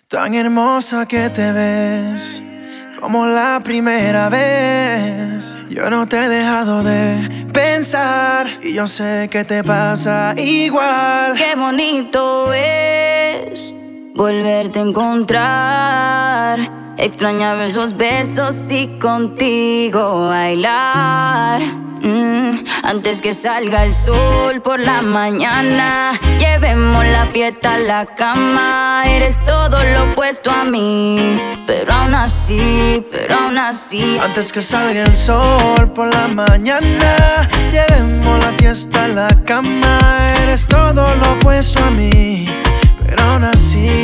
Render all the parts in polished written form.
Tan hermosa que te ves, como la primera vez. Yo no te he dejado de pensar y yo sé que te pasa igual. Qué bonito es volverte a encontrar. Extrañaba esos besos y contigo bailar. Antes que salga el sol por la mañana, llevemos la fiesta a la cama. Eres todo lo opuesto a mí, pero aún así. Antes que salga el sol por la mañana, llevemos la fiesta a la cama. Eres todo lo opuesto a mí, pero aún así.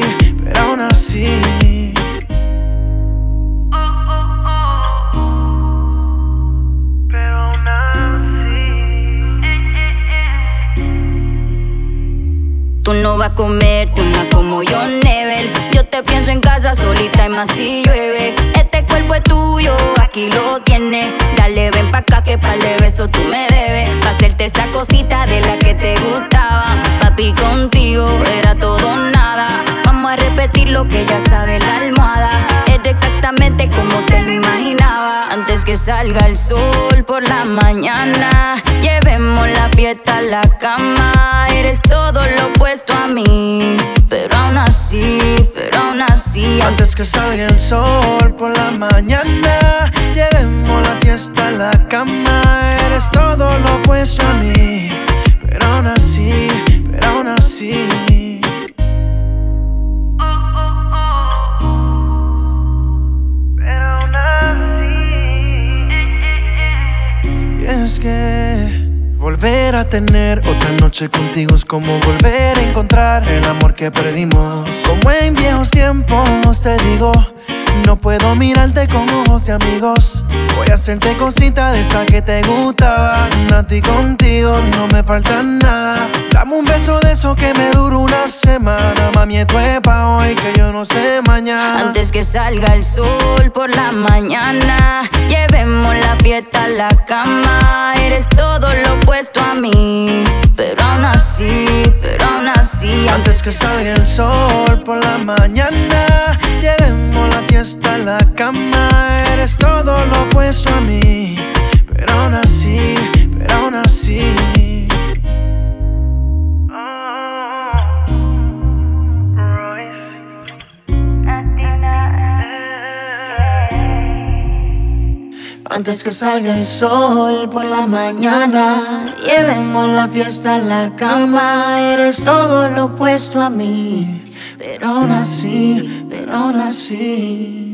Tú no vas a comerte una como yo, Nebel. Yo te pienso en casa solita y más si llueve. Este cuerpo es tuyo, aquí lo tienes. Dale, ven pa' acá que pa'l de besos tú me debes. Pa' hacerte esa cosita de la que te gustaba. Papi, contigo era todo o nada. Vamos a repetir lo que ya sabe la almohada. Era exactamente como te lo imaginaba. Antes que salga el sol por la mañana, llevemos la fiesta a la cama. Eres todo lo opuesto a mí, pero aún así. Antes que salga el sol por la mañana, llevemos la fiesta a la cama. Eres todo lo opuesto a mí, pero aún así. Y es que volver a tener otra noche contigo es como volver a encontrar el amor que perdimos. Como en viejos tiempos te digo, no puedo mirarte con ojos de amigos. Voy a hacerte cositas de esas que te gustaban. A ti contigo no me falta nada. Dame un beso de eso que me dura una semana. Mami, esto es pa' hoy que yo no sé mañana. Antes que salga el sol por la mañana, llevemos la fiesta a la cama. Eres todo lo opuesto a mí, pero aún así. Antes que salga el sol por la mañana, llevemos la fiesta a la cama. Eres todo lo opuesto a mí, pero aún así. Antes que salga el sol por la mañana, llevemos la fiesta a la cama. Eres todo lo opuesto a mí, pero aún así.